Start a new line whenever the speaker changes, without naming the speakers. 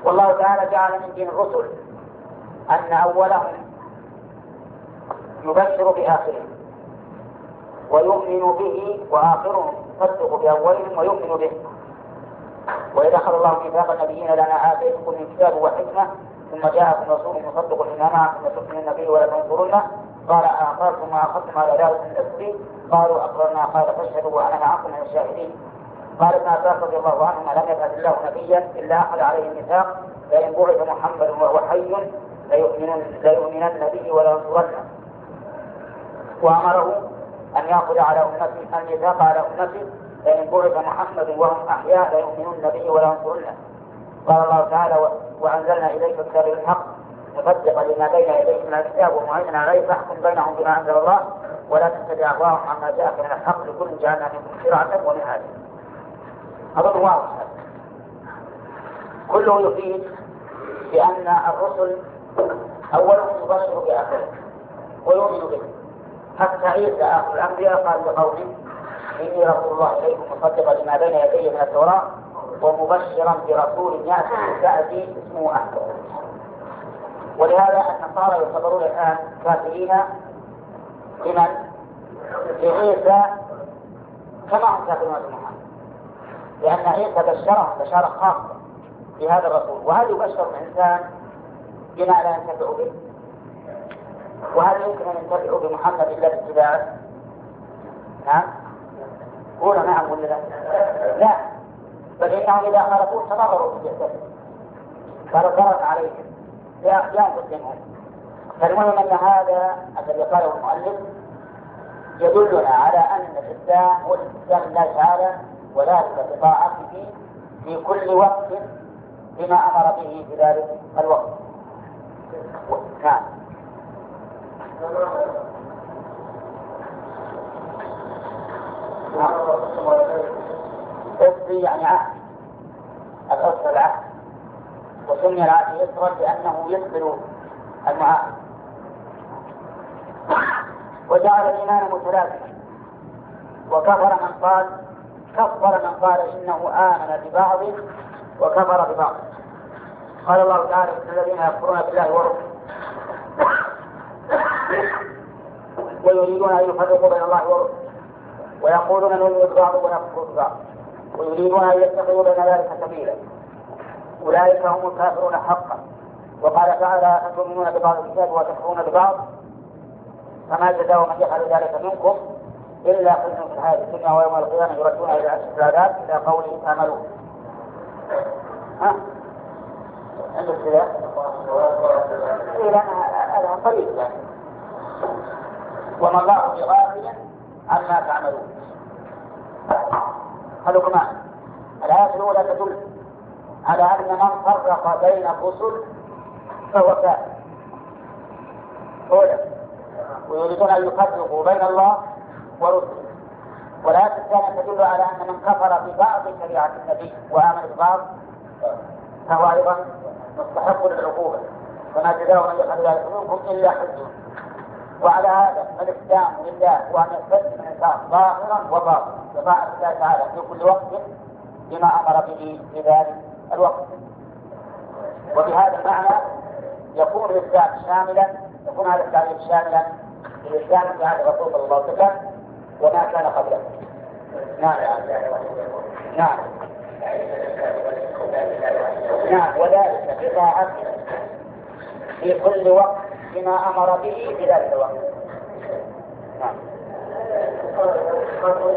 والله تعالى جعل من دين الرسل أن أولهم يبشر بآخرهم ويؤمن به، وآخرهم يصدق بأولهم ويؤمن به. وإذا أخذ الله ميثاق النبيين لنا آتيتكم من كتاب وحكمة ثم جاءكم رسول مصدق لما معكم لتؤمنوا النبي ولا تنصرنه قال أأقررتم وأخذتم على ذلك من إصري قالوا أقررنا قال فاشهدوا وأنا معكم من الشاهدين. قال ابن عباس رضي الله عنهما لم يبعث الله نبيا إلا أخذ عليه الميثاق لئن بعث محمد وهو حي ليؤمنن به ولا ينصرنه، وأمره أن يأخذ على أمته الميثاق على أمته لئن بعث محمد وهم أحياء ليؤمنن به ولا ينصرنه. قال الله تعالى وأنزلنا إليك الكتاب بالحق مصدقا لما بين يديه من الكتاب ومهيمنا عليه فاحكم بينهم بما أنزل الله ولا تتبع أهواءهم عما جاءك من الحق لكل جعلنا منكم شرعة ومنهاجا. أظن واضح كله يفيد بأن الرسل أولهم يبشر بآخره ويؤمن به. حتى عيسى آخر الأنبياء قال لقومه إني رسول الله إليكم مصدقا لما بين يديه من التوراة ومبشرا برسول يأتي من بعدي اسمه أحمد. ولهذا النصارى يعتبرون الآن كافرين لمن؟ لعيسى كما هم كافرون بمحمد، لأن عيسى بشرهم بشارة خاصة بهذا الرسول. وهل يبشر الإنسان بما لا ينتفع به؟ وهل يمكن أن ينتفع بمحمد إلا باتباعه؟ نعم؟ قولوا نعم ولا لا؟ لا، بل إنهم إذا خالفوه تنظروا في جهته فنظرت عليهم ينقذ منهم. فالمهم أن هذا الذي قاله المؤلف يدلنا على أن الإسلام هو الاستسلام لله تعالى وذلك بطاعته في كل وقت بما أمر به في ذلك الوقت. نعم. إصري يعني عهد، الأصل العهد، وسمي العهد إصرا لأنه يصبر المعاهد. وجعل الإيمان متلازما، وكفر من قال إنه آمن ببعض وكفر ببعض. قال الله تعالى الذين يكفرون بالله ورسله ويريدون أن يفرقوا بين الله ورسله ويقولون نؤمن ببعض ونكفر ببعض ويريدون أن يتخذوا بين ذلك سبيلا أولئك هم الكافرون حقا. وقال تعالى أتؤمنون ببعض الكتاب وتكفرون ببعض فما جزاء من يفعل ذلك منكم إلا خزي في الحياة الدنيا ويوم القيامة يردون إلى أشد العذاب إلى قوله آمنوا. عند السلاح إلى هذا قريب يعني. وما الله بغافل عما تعملون. خلوكم معنا. الآية الأولى تدل على أن من فرق بين الرسل فهو كافر أولا، ويريدون أن يفرقوا بين الله ورسله. والآية الثانية تدل على أن من كفر ببعض شريعة النبي وآمن ببعض فهو أيضا مستحق للعقوبة وما جزاء من يفعل ذلك منكم إلا خزي. وعلى هذا فالإسلام لله هو أن يستسلم الإنسان ظاهرا وباطنا بطاعة الله تعالى في كل وقت بما أمر به في ذلك الوقت. وبهذا المعنى يكون الإسلام شاملا، يكون هذا التعريف شاملا للإسلام في عهد الرسول صلى الله عليه وسلم وما كان قبله. نعم وذلك بطاعته في كل وقت بما أمر به في ذلك الوقت. نعم.